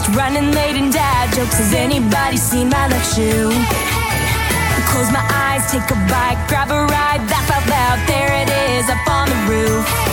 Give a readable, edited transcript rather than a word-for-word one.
Running late and dad jokes. Has anybody seen my left shoe? Close my eyes, take a bite, grab a ride, laugh out loud. There it is, up on the roof.